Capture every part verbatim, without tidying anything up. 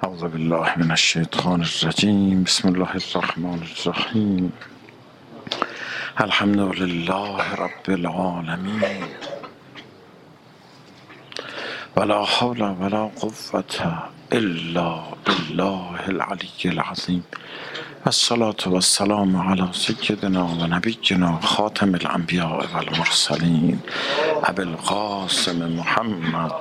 اعوذ بالله من الشیطان الرجیم. بسم الله الرحمن الرحیم. الحمد لله رب العالمین ولا حول ولا قوة الا بالله العلی العظیم. الصلاة والسلام علی سیدنا و نبینا خاتم الانبیاء والمرسلین ابی القاسم محمد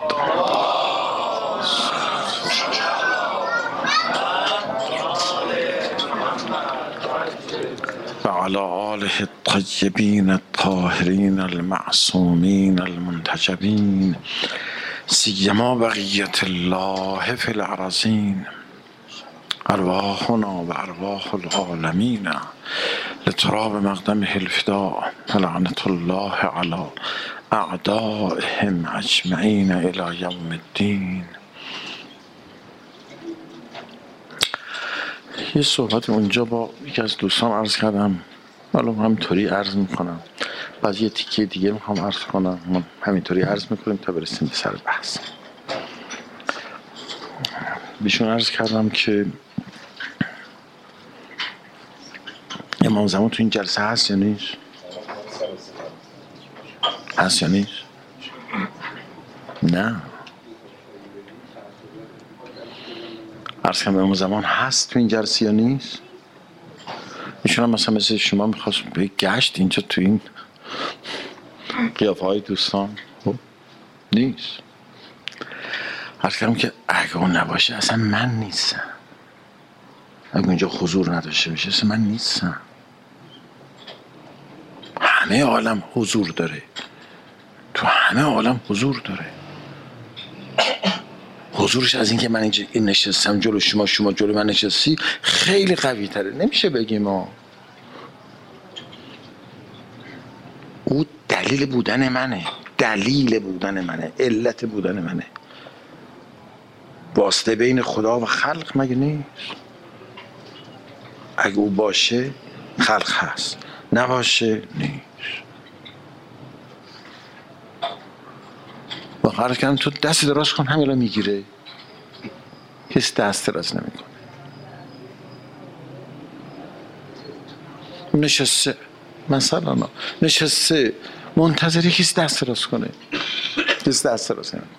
و علی آله الطیبین الطاهرین المعصومین المنتجبین سیما بقیت الله فی الارضین ارواحنا و ارواح العالمین لتراب مقدمه الفداء لعنت الله علی اعدائهم اجمعین الی یوم الدین. یه صحبت اونجا با یکی از دوستان عرض کردم، حالا همینطوری عرض میکنم، بعد یه تیکه دیگه میخوام عرض کنم، ما همینطوری عرض میکنیم تا برسیم به سر بحث. بیشون عرض کردم که امام زمان تو این جلسه هست یا نیست؟ هست یا نیست؟ نه. عرض کنم امام زمان هست تو این جلسه یا نیست؟ ایشون هم مثلا مثل شما میخواست به گشت اینجا تو این قیافه های دوستان نیست. عرض کنم که اگه اون نباشه اصلا من نیستم. اگه اونجا حضور نداشته باشه اصلا من نیستم. همه عالم حضور داره، تو همه عالم حضور داره. حضورش از این که من اینجا نشستم جلو شما، شما جلو من نشستی خیلی قوی تره. نمیشه بگیم ما او دلیل بودن منه، دلیل بودن منه، علت بودن منه. واسطه بین خدا و خلق مگه نیست؟ اگه او باشه خلق هست، نباشه نیست. و قرار کردم تو دست دراز کن همیلا میگیره، کسی دست دراز نمیکنه. نشسته مثلا نشسته منتظری کسی دست دراز کنه، کسی دست دراز نمیکنه.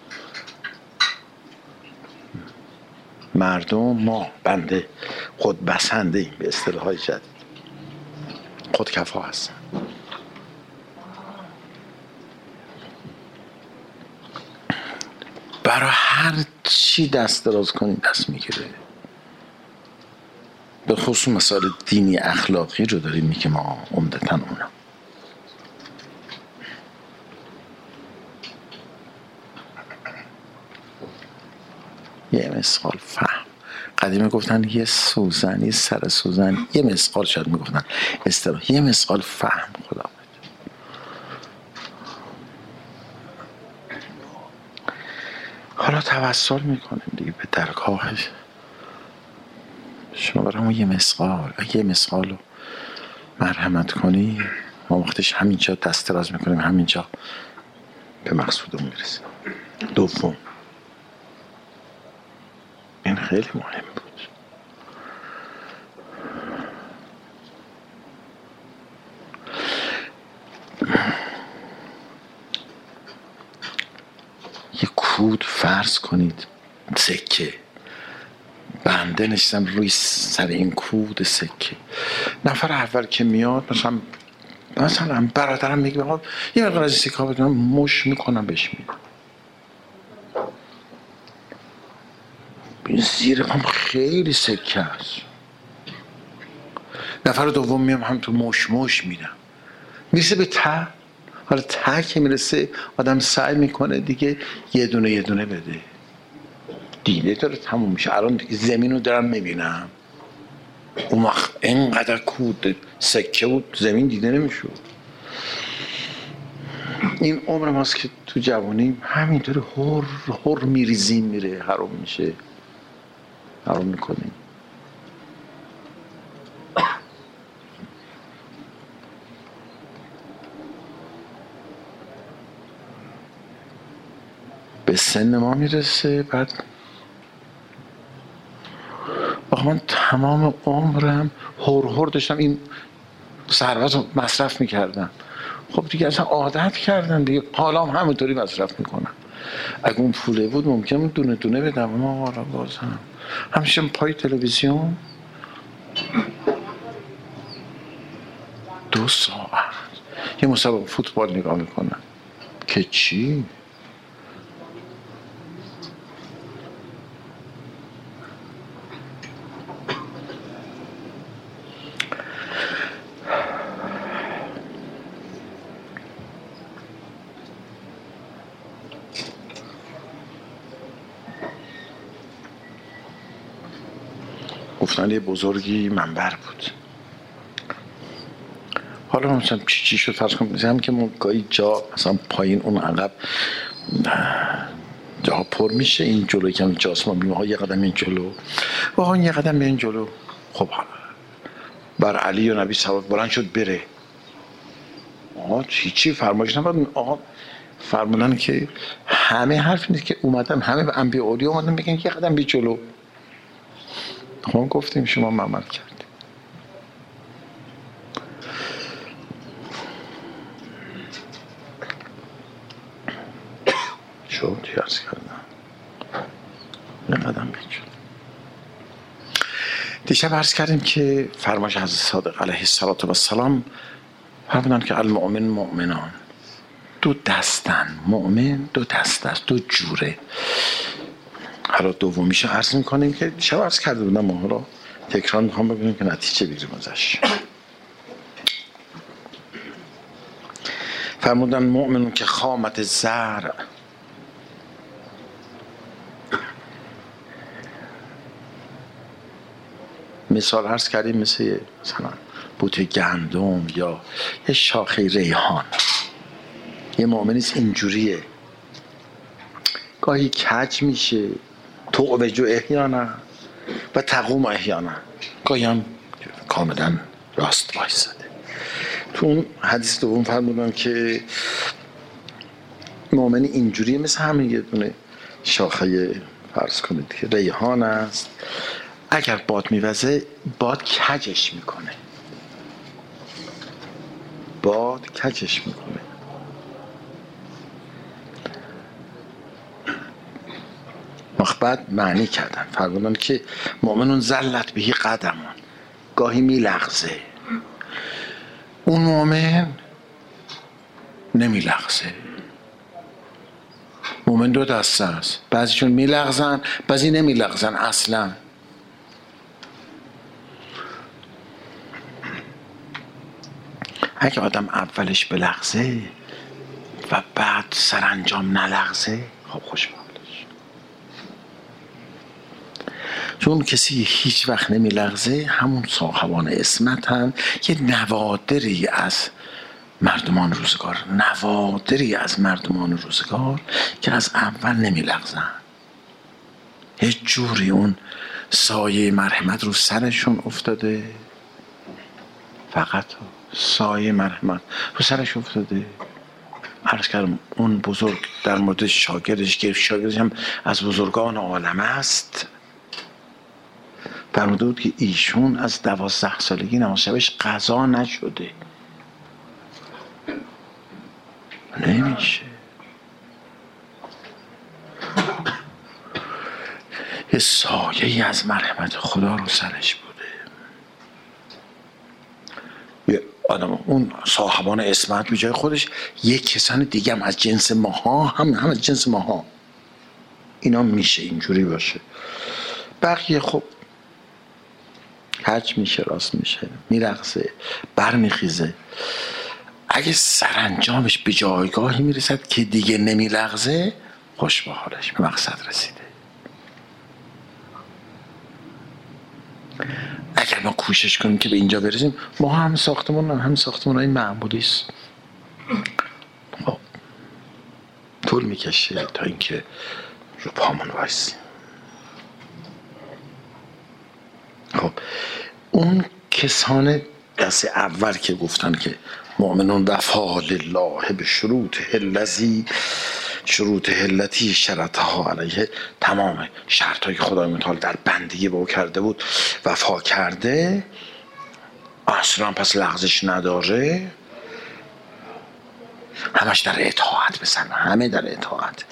مردم ما بنده خود بسنده ایم، به اصطلاح های جدید خود کفا هستن. برای هر چی دست دراز کنیم دست میگیره. به خصوص مسائل دینی اخلاقی رو داریم میگه ما عمدتاً اونا. یه مسقال فهم. قدیمی گفتن یه سوزن، یه سر سوزن، یه مسقال شاید میگفتن اصطلاح، یه مسقال فهم. خدا حالا توسل میکنیم دیگه به درگاهش. شما برای ما یه مسقال، اگه یه مسقال رو مرحمت کنی، ما وقتش همینجا دست دراز میکنیم، همینجا به مقصودمون میرسیم. دوم، این خیلی مهم بود. یه کود فرض کنید، سکه، بنده نشستم روی سر این کود سکه. نفر اول که میاد مثلا مثلا برادرم میگه آقا یه مقدار از این سکه ها بدونم، مش میکنم بهش میدم. زیر پام خیلی سکه است. نفر دوم میام هم تو مش مش میدم. میرسه به ته. حالا ته که میرسه آدم سعی میکنه دیگه یه دونه یه دونه بده. دیده داره تموم میشه. الان دیگه زمین رو دارم میبینم. اون وقت اینقدر کود سکه بود زمین دیده نمیشود. این عمر ماست که تو جوانی همینطوری هر هر میریزیم، میره حرام میشه، حرام میکنیم. به سن ما میرسه، بعد خب من تمام عمرم هور هور داشتم این ثروت رو مصرف میکردم. خب دیگه اصلا عادت کردن دیگه، حالا هم همونطوری مصرف میکنم. اگه اون پوله بود ممکنه دونه دونه بدم، اما حالا بازم همیشه پای تلویزیون دو ساعت یه مسابقه فوتبال نگاه میکنم که چی؟ گفتن یه بزرگی منبر بود. حالا مثلا چی چی شد فرض کنم هم که ما گاهی جا مثلا پایین اون عقب جا پر میشه، این جلوی کم جاست، ما میگیم ها یه قدم این جلو، آها یه قدم این جلو. خب بر علی و نبی صلوات بلند شد بره. آها چی چی فرمایش نبود. آها فرمودن که همه حرف نیست که اومدن، همه به انبیاء اولیاء اومدن بگن یه قدم بی جلو. خب گفتیم شما عمل کرد. شد یارز کردم یه قدم بی جلو. دیشب عرض کردیم که فرمایش حضرت صادق علیه السلام فرمودن که المؤمن مؤمنان، دو دستن، مؤمن دو دست است، دو جوره. حالا دومیشو عرض میکنیم که دیشب عرض کرده بودم، ما حالا تکرار میخوام ببینیم که نتیجه بگیریم ازش. فرمودن مؤمنون که خامت زرع مثال عرض کردیم مثل مثلا بوته گندم یا یه شاخه ریحان. یه مؤمنیست اینجوریه، گاهی کج میشه توبجو احیانا و تقوم احیانا، گاهی هم کاملا راست وایساده. تو اون حدیث دوم فرمودن که مؤمن اینجوریه مثل همین یه دونه شاخه فرض کنید که ریحان است، اگر باد میوزه باد کجش میکنه، باد کجش میکنه. بعد معنی کردن فرمودن که مؤمنون زلت بهی قدمون، گاهی میلغزه، اون مؤمن نمیلغزه. مؤمن دو دسته است، بعضیشون میلغزن بعضی نمیلغزن اصلا. اگه آدم اولش بلغزه و بعد سرانجام نلغزه، خب خوشبختش. چون کسی هیچ وقت نمیلغزه همون صاحبان عصمتن، یه نوادری از مردمان روزگار، نوادری از مردمان روزگار که از اول نمیلغزن. یه جوری اون سایه مرحمت رو سرشون افتاده، فقط سایه مرحمت رو سرش افتاده. عرض کردم اون بزرگ در مورد شاگردش که شاگردش هم از بزرگان عالم است، فرموده بود که ایشون از دوازده سالگی نماز شبش قضا نشده. نمیشه. یه سایه‌ای از مرحمت خدا رو سرش بوده. یه آدم اون صاحبان عصمت به جای خودش یک کسان دیگه هم از جنس ماها، هم هم از جنس ماها، اینا میشه اینجوری باشه. بقیه خب کج میشه، راست میشه، میرقصه، برمیخیزه. اگه سرانجامش به جایگاهی میرسد که دیگه نمیلغزه، خوش به حالش، به مقصد رسیده. اگر ما کوشش کنیم که به اینجا برسیم، ما هم ساختمون هم ساختمون های معمولی است، خب طول میکشه تا اینکه رو پامون وایسیم. خب اون کسان دست اول که گفتن که مؤمنون وفا لله به شروط الذی شروط علتی شرطها علیه، تمام شرط های خدای متعال در بندگی به او کرده بود وفا کرده، اصلا پس لغزش نداره، همش در اطاعت بسن، همه در اطاعت.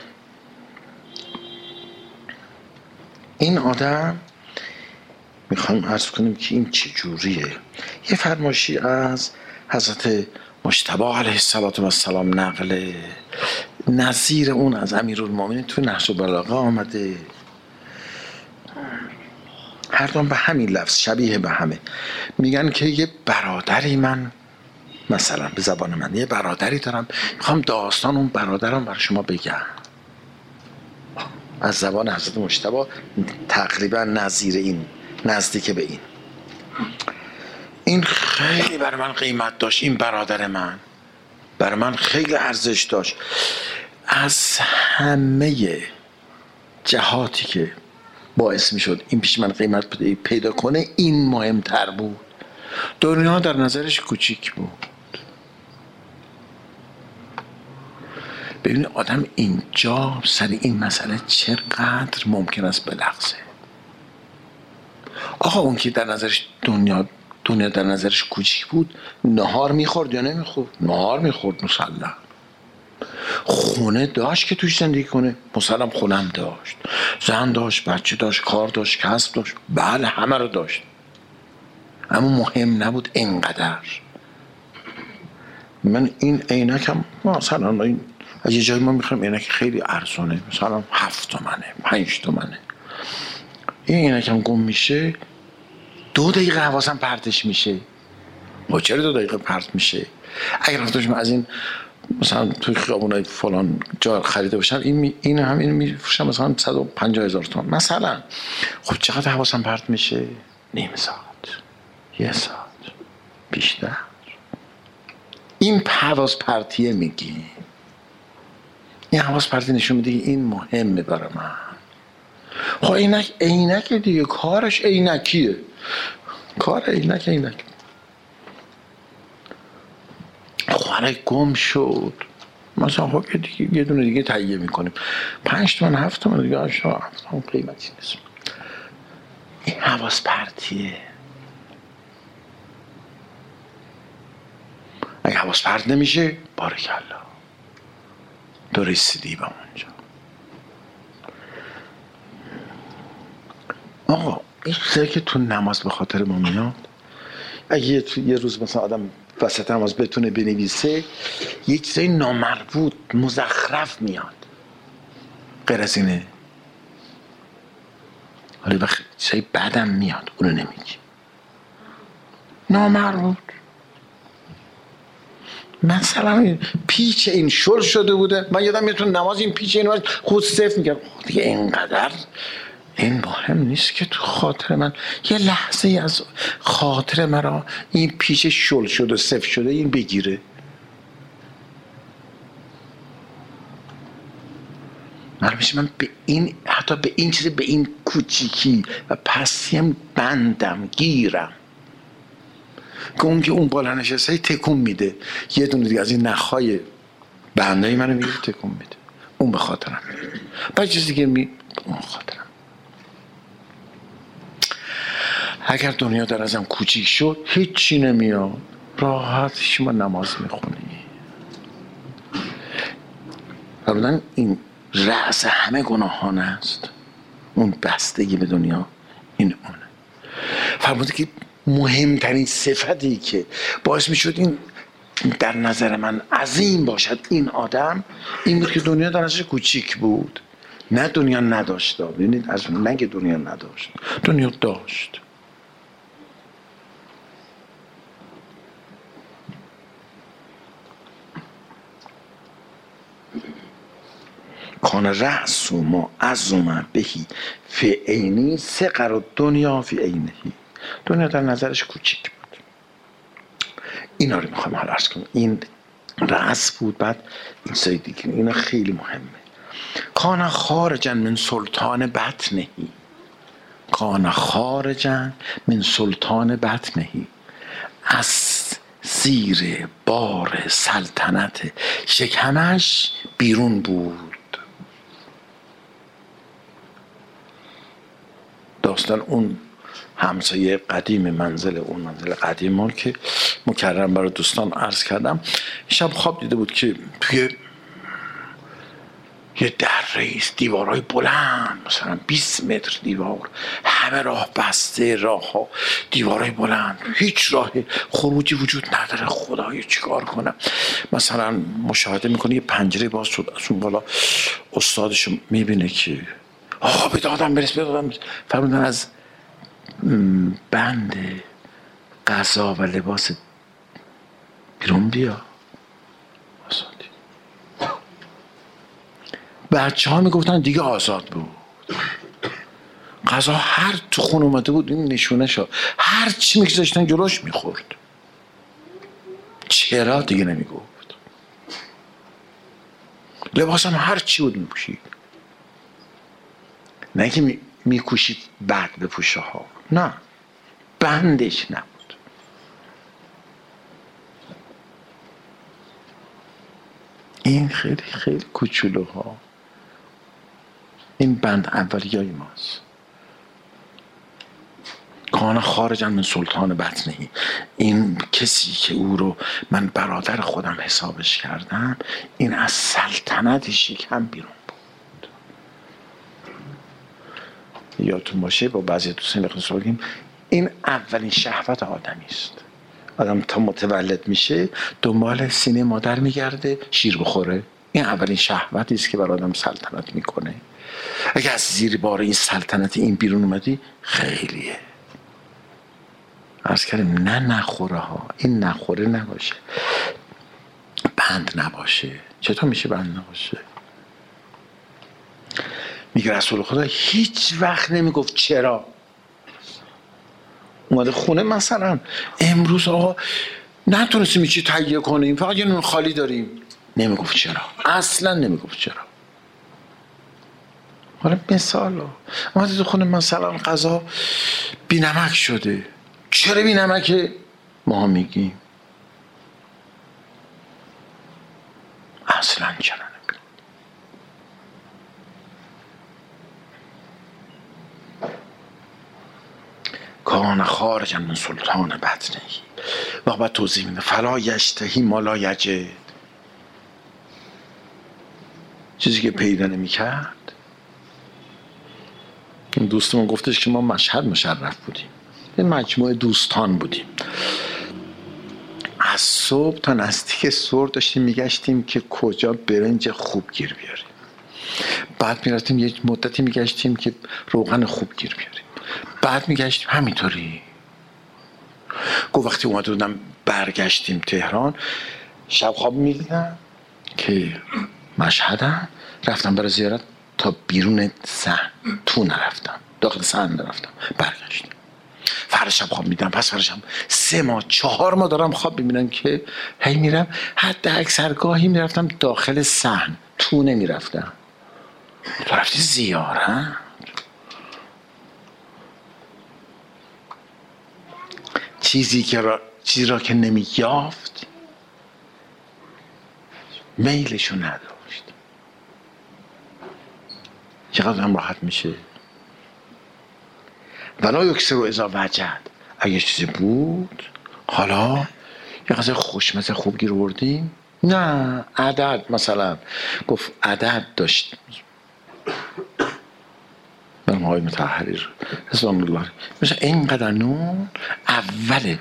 این آدم میخوایم عرض کنیم که این چه جوریه. یه فرمایشی از حضرت مجتبی علیه السلام نقله، نظیر اون از امیرالمومنین تو نهج البلاغه آمده، هر دوم به همین لفظ شبیه به همه. میگن که یه برادری، من مثلا به زبان من یه برادری دارم، میخوام داستان اون برادرم برای شما بگم. از زبان حضرت مجتبی تقریبا نظیر این، نزدیک به این. این خیلی برای من قیمت داشت، این برادر من برای من خیلی ارزش داشت. از همه جهاتی که باعث می شد این پیش من قیمت پیدا کنه، این مهمتر بود. دنیا در نظرش کوچیک بود. ببینید آدم اینجا سر این مسئله چقدر ممکن است بلغزه. آقا اون که در نظرش دنیا دنیا در نظرش کوچیک بود، نهار میخورد یا نمیخورد؟ نهار میخورد مسلم. خونه داشت که توش زندگی کنه، مسلم خونم داشت، زن داشت، بچه داشت، کار داشت، کسب داشت، بله همه رو داشت، اما مهم نبود اینقدر. من این عینکم مثلا این از یه جایی ما میخوایم عینک خیلی ارزونه، مثلا هفت تومنه، پنج تومنه، این عینکم گم میشه، دو دقیقه حواسم پرتش میشه. و چرا دو دقیقه پرت میشه؟ اگر رفتم از این مثلا توی خیابونای فلان جا خریده باشم، این این هم اینو میفروشم مثلا صد و پنجاه هزار تومان مثلا، خب چقدر حواسم پرت میشه؟ نیم ساعت، یه ساعت، بیشتر. این حواس پرتیه میگی، این حواس پرتی نشون میده این مهمه برای من. خب عینک عینک دیگه، کارش عینکیه، کار عینک عینک. خب گم شد مثلا، خب دیگه یه دونه دیگه تهیه میکنیم، پنج تومن هفت تومن دیگه، آشنا هفت تومن قیمتی نیست. این حواس پرتیه. اگه حواس پرت نمیشه، بارکالله تو رسیدی به اونجا. آقا این چیزایی که تو نماز به خاطر ما میاد، اگه یه روز مثلا آدم وسط نماز بتونه بنویسه، یه چیزای نامربوط مزخرف میاد، غیر از اینه. حالا وقت چیزای بدم میاد، اونو نمیگی، نامربوط. مثلا پیچ این شل شده بوده، من یادم میتونه نماز این پیچ این خود صفر میگم، دیگه اینقدر این مهم نیست که تو خاطر من یه لحظه از خاطر مرا این پیچ شل شده صفر شده این بگیره. معلوم میشه من به این، حتی به این چیز، به این کوچیکی و پسیم بندم گیرم که اون که اون بالا نشسته تکون میده، یه دونه دیگه از این نخهای بندایی منو میگه تکون میده، اون به خاطرم میده، بعد چیز دیگه می اون خاطرم. اگر دنیا در ازم کوچیک شد، هیچی نمیاد، راحت شما نماز میخونی. فرمودن این رأس همه گناهان است، اون بستگی به دنیا این اونه. فرموده که مهمترین صفتی که باعث میشد این در نظر من عظیم باشد این آدم، این بود که دنیا در نظرش کوچیک بود، نه دنیا نداشت. ببینید از نگه دنیا نداشت، دنیا داشت. کان رأس ما عظم بهی فی عینی صغر الدنیا فی عینه. دنیا در نظرش کوچیک بود. اینا رو میخوام حالا عرض کنم. این رأس بود، بعد این سری دیگه، اینا خیلی مهمه. کان خارجا من سلطان بطنهی، کان خارجا من سلطان بطنهی، از زیر بار سلطنت شکمش بیرون بود. داستان اون همسایه قدیم منزل اون منزل قدیم ما که مکررم برای دوستان عرض کردم، شب خواب دیده بود که توی یه دره است، دیوارهای بلند، مثلا بیست متر دیوار، همه راه بسته، راه ها دیوارهای بلند، هیچ راه خروجی وجود نداره. خدایا چیکار کنم؟ مثلا مشاهده میکنه یه پنجره باز شد، از اون بالا استادشو میبینه که آقا به دادم برس، به دادم برس. فرمودن از بند غذا و لباس بیرون بیا. بچه ها میگفتن دیگه آزاد بود. غذا هر تو خون اومده بود این نشونه شد، هر چی میگذاشتن جلوش میخورد. چرا دیگه نمیگفت. لباس هم هر چی بود میپوشید، نه که میکوشید بعد بپوشه ها، نه، بندش نبود. این خیلی خیلی کوچولوها، این بند اولیای ماست. کان خارجا من سلطان بطنی، این کسی که او رو من برادر خودم حسابش کردم، این از سلطنت شکم بیرون بود. یادتون باشه با بعضی دوستان خصوصا بگیم این اولین شهوت آدمی است. آدم تا متولد میشه دنبال سینه مادر میگرده شیر بخوره. این اولین شهوتی است که بر آدم سلطنت میکنه. اگه از زیر بار این سلطنت این بیرون اومدی خیلیه. عرض کردیم نه نخوره ها، این نخوره نباشه، بند نباشه. چطور میشه بند نباشه؟ میگه رسول خدا هیچ وقت نمیگفت چرا. اومده خونه مثلا امروز آقا نتونستیم چی تهیه کنیم، فقط یه نون خالی داریم، نمیگفت چرا، اصلا نمیگفت چرا. حالا مثال اومده تو خونه مثلا غذا بی نمک شده، چرا بی نمکه؟ ما میگیم اصلا چرا نمیگیم. کان خارجا من سلطان بطنی. و بعد توضیح میده فلا یشتهی ما لا یجد، چیزی که پیدا نمیکرد. این دوستمون گفتش که ما مشهد مشرف بودیم، یه مجموعه دوستان بودیم، از صبح تا نزدیک ظهر داشتیم میگشتیم که کجا برنج خوب گیر بیاریم. بعد میرفتیم یک مدتی میگشتیم که روغن خوب گیر بیاریم. بعد میگشتیم همینطوری. گفت وقتی اومده بودم برگشتیم تهران، شب خواب میدیدم که مشهدم، رفتم برای زیارت تا بیرون صحن، تو نرفتم، داخل صحن نرفتم، برگشتم. فردا شب خواب میدم، پس فردا شب سه ماه چهار ماه دارم خواب میبینم که هی میرم، حتی اکثرگاهی میرفتم داخل صحن، تو نمیرفتم. تو رفتی زیارت؟ چیزی که را چیزی را که نمییافت میلشو نداشت. چقدر هم راحت میشه. ولا یکسر و اذا وجد، اگه چیزی بود حالا یه غذای خوشمزه خوب گیر آوردیم، نه عدد مثلا گفت عدد داشت برم های متحری رو اسلام الله مثلا اینقدر نون اول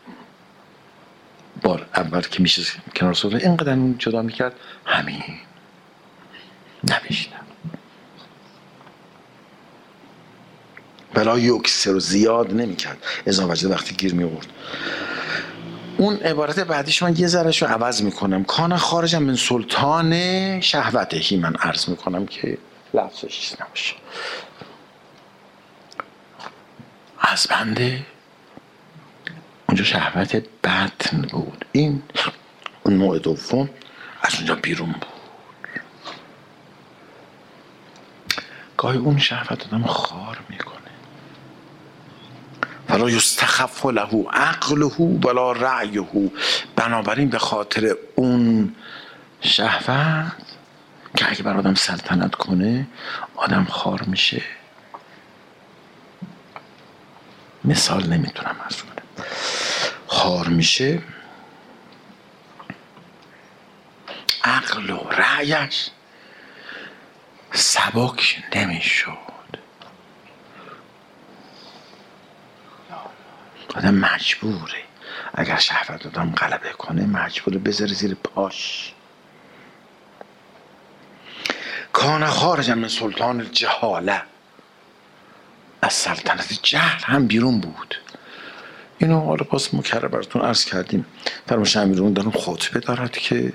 بار اول که میشه کنار سفره اینقدر نون جدا میکرد، همین نبیشتم. بلا یکسر رو زیاد نمیکرد، اذا وجد وقتی گیر میورد. اون عبارت بعدیش من یه ذرهش رو عوض میکنم، کان خارجم من سلطان شهوتهی، من عرض میکنم که لفظش چیز نباشه، از بنده اونجا شهوت بطن بود. این اون نوع دوم از اونجا بیرون بود. گاهی اون شهوت آدم خار میکنه. ولا یستخف له عقله ولا رأیه. بنابراین به خاطر اون شهوت که اگه بر آدم سلطنت کنه آدم خار میشه. مثال نمیتونم عرض کنم. خار میشه، عقل و رأیش سبک نمیشد. آدم مجبوره اگر شهوت آدم غلبه کنه مجبوره بذاره زیر پاش. کان خارجا من سلطان الجهاله، از سلطنت جهل هم بیرون بود. اینو حالا باز مکرر براتون عرض کردیم. فرمایش امیرالمومنین در اون خطبه دارد که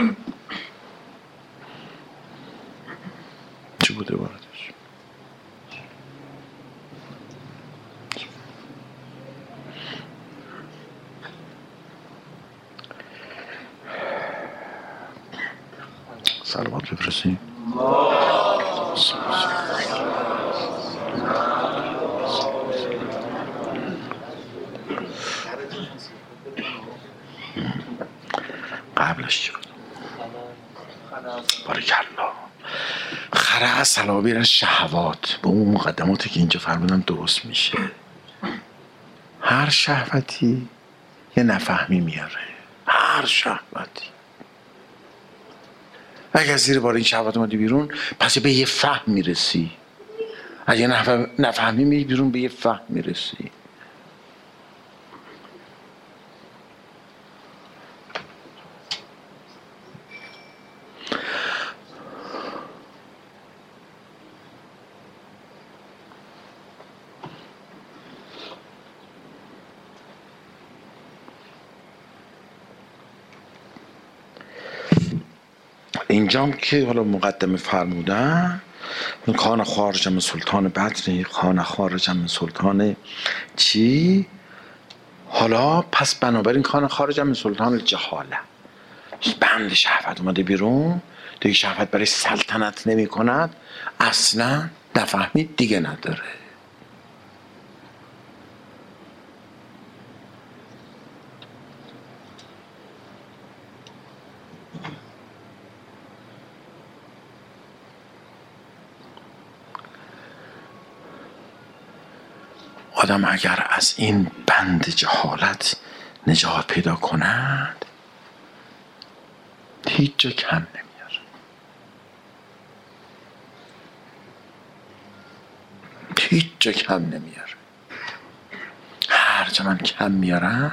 چی بوده واردش؟ صلوات بفرستیم. قبلش چی بود؟ بارکالله. خرع سلابیر شهوات. به اون مقدماتی که اینجا فرمودم درست میشه. هر شهوتی یه نفهمی میاره. هر شهوتی. اگر زیر بار این شهوت اومدی بیرون پس به یه فهم میرسی. اگه نفهمی میری بیرون به یه فهم میرسی. اینجام که حالا مقدمه فرمودن کان خارج من سلطان بدری، کان خارج من سلطان چی؟ حالا پس بنابراین کان خارج من سلطان الجهاله. بند شهوت اومده بیرون دیگه، شهوت برای سلطنت نمی کند، اصلا نفهمید دیگه نداره. آدم اگر از این بند جهالت نجات پیدا کند هیچ جا کم نمیاره. هیچ جا کم نمیاره. هر جا من کم میارم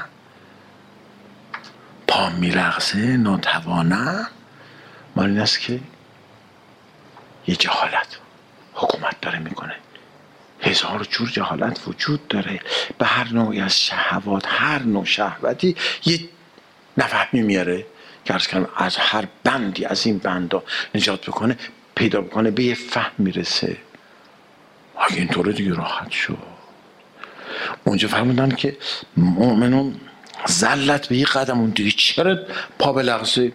پا میلغزه، ناتوانم. مال این است که یه جهالت حکومت داره میکنه. هزار جور جهالت وجود داره. به هر نوعی از شهوات، هر نوع شهوتی یه نفهمی میاره که عرض کردم از هر بندی از این بندا نجات بکنه، پیدا بکنه، به یه فهم میرسه. اگه اینطوره دیگه راحت شد. اونجا فرمودن که مؤمنون زلت به یه قدم، اون دیگه چرا پا به لغزه؟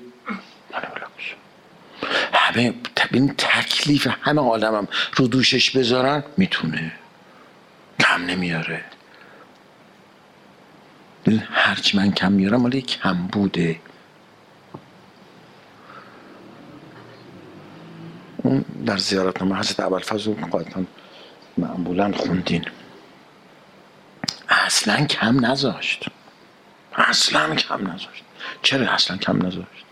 همه این تکلیف همه عالم هم رو دوشش بذارن میتونه، کم نمیاره. هرچی من کم میارم ولی کم بوده. اون در زیارتنامه حضرت ابوالفضل قاطعا معمولا خوندین. اصلا کم نذاشت. اصلا کم نذاشت. چرا اصلا کم نذاشت؟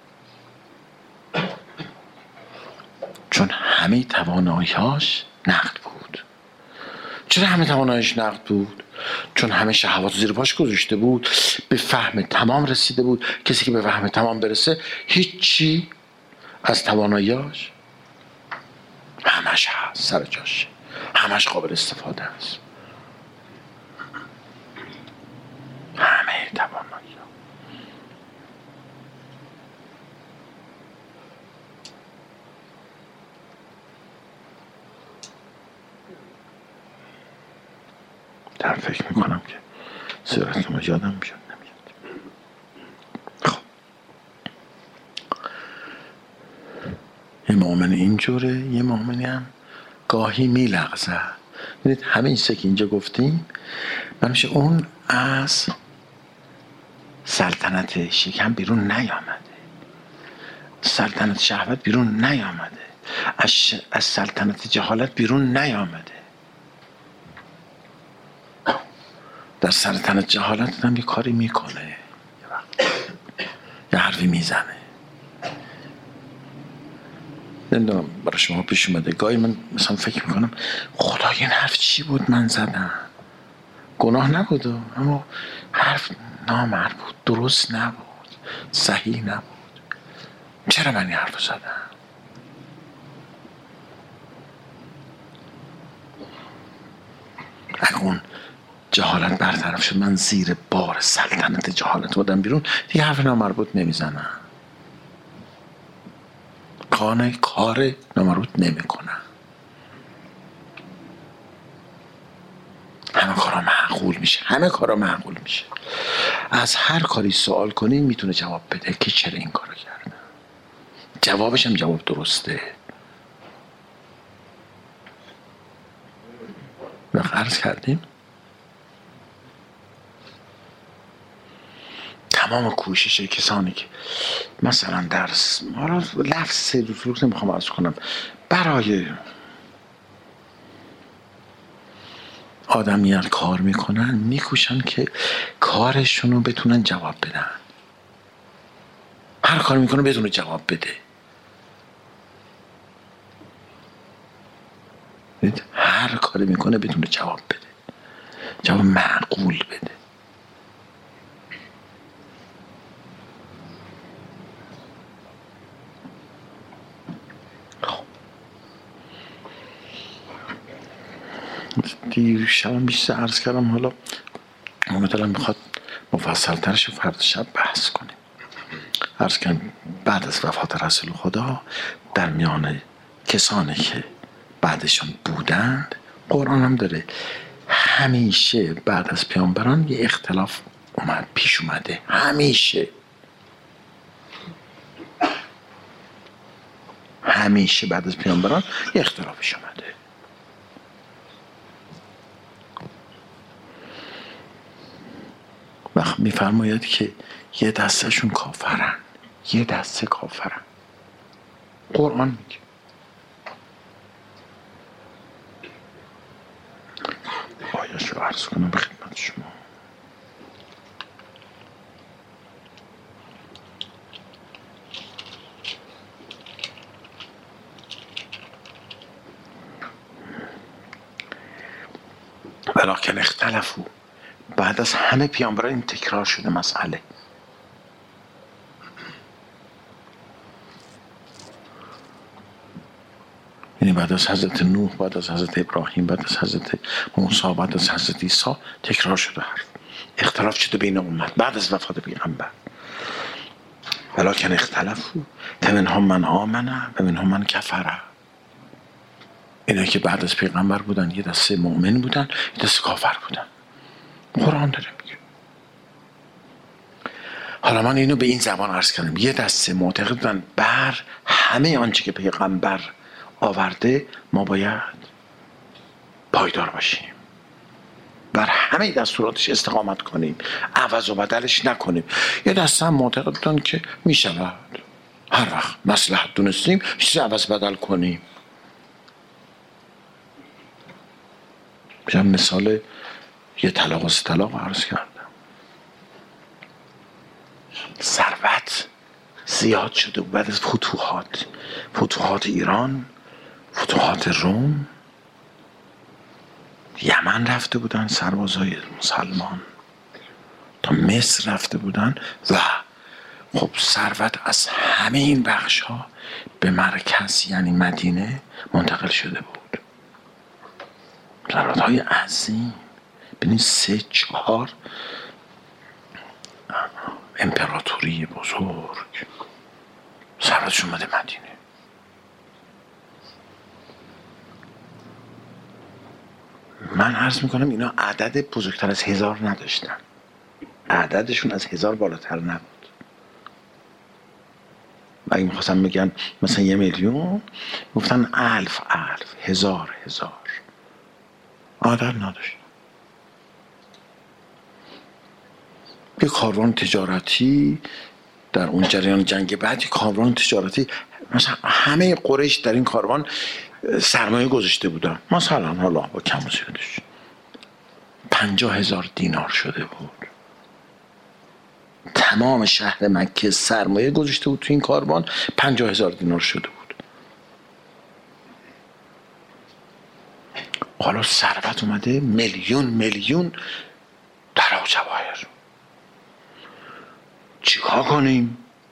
چون همه توانایی‌هاش نقد بود. چرا همه تواناییش نقد بود؟ چون همه شهوات زیر پاش گذاشته بود، به فهم تمام رسیده بود. کسی که به فهم تمام برسه هیچی از توانایی‌هاش همش هست، سر جاشه، همش قابل استفاده است. همه توانایی در فکر میکنم که سیرتون یادم بیاد نمیاد. خب یه مؤمن اینجوره، یه مؤمنی هم گاهی میلغزه. ببینید همه این سه که اینجا گفتیم برمیشه اون از سلطنت شکم بیرون نیامده، سلطنت شهوت بیرون نیامده، از, ش... از سلطنت جهالت بیرون نیامده. در سلطنت جهالت هم یه کاری میکنه، یه حرفی میزنه. نمیدونم برای شما پیش اومده گاهی من مثلا فکر میکنم خدا این حرف چی بود من زدم، گناه نبود اما حرف نامربوط، درست نبود، صحیح نبود، چرا من این حرف زدم؟ اگه اون جهالت برطرف شد، من زیر بار سلطنت جهالت بودم بیرون، دیگه حرف نامربوط نمیزنم، کار کار نامربوط نمیکنم، همه کارا معقول میشه، همه کارا معقول میشه. از هر کاری سوال کنین میتونه جواب بده که چرا این کارو کردم، جوابش هم جواب درسته. وقت عرض کردیم تمام کوشش کسانی که مثلا درس حالا لفظ سید و سلوک نمیخوام عرض کنم، برای آدمیت کار میکنن، میکوشن که کارشون رو بتونن جواب بدن. هر کار میکنه بدون جواب بده، هر کاری میکنه بدون جواب بده، جواب معقول بده. دیر شبم بیشتر عرض کردم، حالا امیدوارم میخواد مفصل ترش فردا شب بحث کنیم. عرض کردم بعد از وفات رسول خدا در میان کسانی که بعدشون بودند، قرآن هم داره همیشه بعد از پیامبران یه اختلاف اومد پیش اومده، همیشه همیشه بعد از پیامبران یه اختلافش اومده. وقت میفرماید که یه دستشون کافرن، یه دسته کافرن، قرآن میگه. آیش رو عرض کنم به خدمت شما. ولکن اختلفوا، بعد از همه پیامبران این تکرار شده مسئله. یعنی بعد از حضرت نوح، بعد از حضرت ابراهیم، بعد از حضرت موسی، بعد از حضرت عیسی تکرار شده حرف، اختلاف شده بین امت بعد از وفات پیغمبر. ولکن اختلفوا فمنهم من آمن و منهم من کفر. اینا که بعد از پیغمبر بودن یه دسته مؤمن بودن، یه دسته کافر بودن. قرآن داره میگه. حالا من اینو به این زبان عرض کردم، یه دسته معتقد بودن بر همه آنچه که پیغمبر آورده ما باید پایدار باشیم، بر همه دستوراتش استقامت کنیم، عوض و بدلش نکنیم. یه دسته هم معتقد بودن که میشود هر وقت مصلحت دونستیم چیز عوض بدل کنیم. بجم مثال یه طلاق و سه طلاق عرض کردم. ثروت زیاد شده بعد از فتوحات، فتوحات ایران، فتوحات روم، یمن رفته بودن سربازای مسلمان، تا مصر رفته بودن و خب ثروت از همه این بخش ها به مرکز یعنی مدینه منتقل شده بود. ثروت های عظیم، ببینید سه چهار امپراتوری بزرگ ثروتشون اومده مدینه. من عرض میکنم اینا عدد بزرگتر از هزار نداشتن، عددشون از هزار بالاتر نبود. اگه میخواستم بگن مثلا یه میلیون، گفتن الف الف، هزار هزار. عادت نداشت. یه کاروان تجارتی در اون جریان جنگ بعد، یه کاروان تجارتی مثلا همه قریش در این کاروان سرمایه گذاشته بودن، مثلا حالا با کم و زیادش پنجاه هزار دینار شده بود. تمام شهر مکه سرمایه گذاشته بود تو این کاروان، پنجاه هزار دینار شده بود. حالا ثروت اومده میلیون میلیون طلا و جواهر. چیکار کنیم؟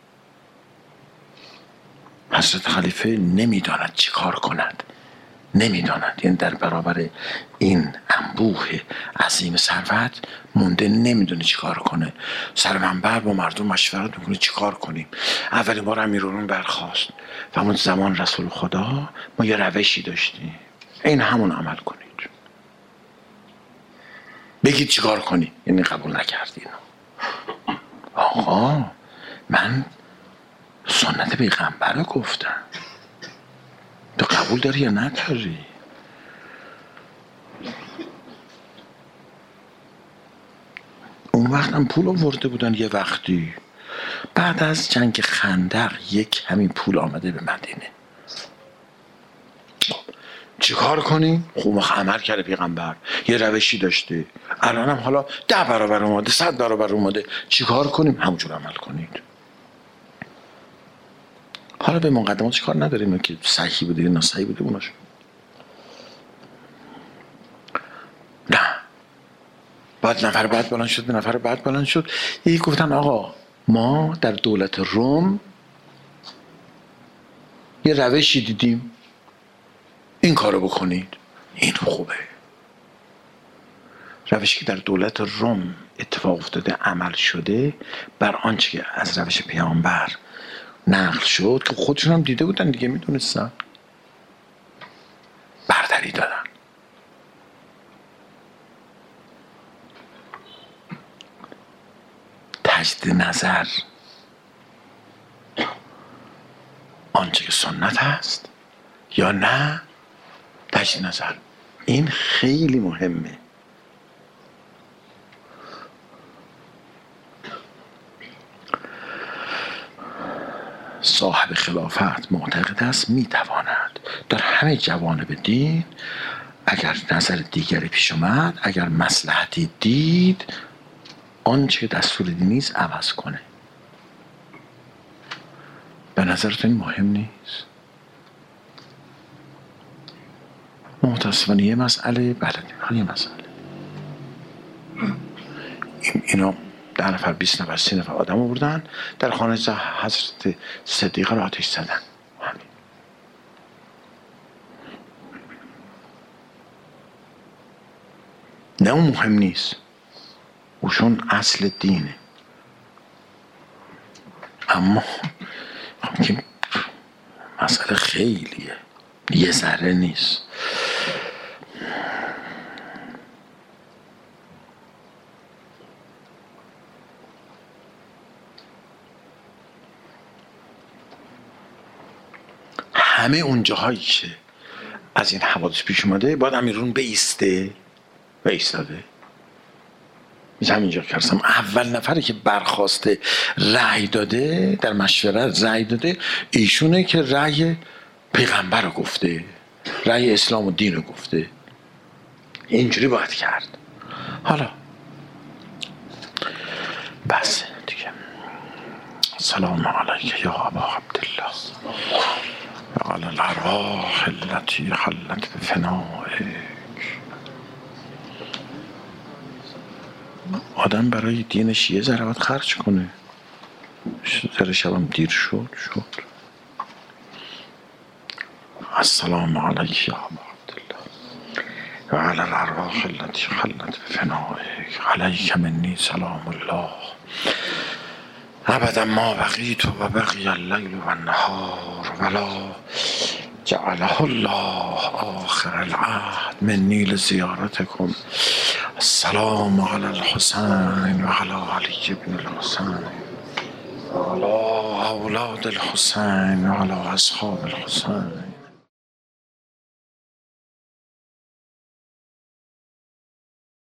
حضرت خلیفه نمیداند چی کار کند، نمیداند. یعنی در برابر این انبوه عظیم ثروت مونده، نمیدونه چی کار کنه. سر منبر با مردم مشورت میکنه چی کار کنیم. اولین بار امیرالمومنین برخاست و اون زمان رسول خدا ما یه روشی داشتیم، این همون عمل کنید، بگید چی کار کنی. یعنی قبول نکردین. آقا من سنت پیغمبر رو گفتم، تو قبول داری یا نداری؟ اون وقت هم پول آورده بودن یه وقتی. بعد از جنگ خندق یک همین پول آمده به مدینه. چی کار کنیم؟ خوب عمل کرده پیغمبر، یه روشی داشته. الان هم حالا ده برابر اومده، صد برابر اومده. چی کار کنیم؟ همونجور عمل کنید. حالا به مقدمات چی کار نداریم که صحیح بوده یا ناصحیح بوده اوناش. نه، بعد نفر بعد بلند شد، نفر بعد بلند شد. یکی گفتن آقا ما در دولت روم یه روشی دیدیم، این کارو بکنید. این خوبه. روشی که در دولت روم اتفاق افتاده، عمل شده بر آنچه که از روش پیامبر نقل شد، که خودشون هم دیده بودن دیگه، میدونستن، برتری دادن. تجدید نظر آنچه که سنت هست یا نه تجدید نظر، این خیلی مهمه. صاحب خلافت معتقد است میتواند در همه جوانب دین اگر نظر دیگری پیش اومد، اگر مصلحتی دید، آنچه دستور دینی است عوض کنه. به نظرتون مهم نیست؟ متاسفانه یه مسئله بلدیم، یه مسئله این اینا ده نفر بیست نفر سی نفر آدم آوردن در خانه حضرت صدیقه را آتش زدن. همین. نه اون مهم نیست، اوشون اصل دینه. اما که مسئله خیلیه، یه ذره نیست. همه اون جاهایی که از این حوادث پیش اومده باید امیرالمومنین بیسته و ایستاده. میشه همینجا کردم اول نفری که برخواسته رأی داده، در مشورت رأی داده، ایشونه که رأی پیغمبر رو گفته، رأی اسلام و دین رو گفته. اینجوری باید کرد. حالا بس دیگه. سلام علیک یا ابا عبدالله و علی الارواح التي حلت بفنائک. آدم برای دینش یه ذره باید خرج کنه. ذره شبم دیر شد شد. السلام علیک یا ابا عبدالله و علی الارواح التي حلت بفنائک. علیک منی سلام الله ابدا ما بقیت و بقی اللیل و النهار ولا جعله الله آخر العهد منی لزیارتکم. السلام علی الحسین و علی علی بن الحسین و علی اولاد الحسین و علی اصحاب الحسین.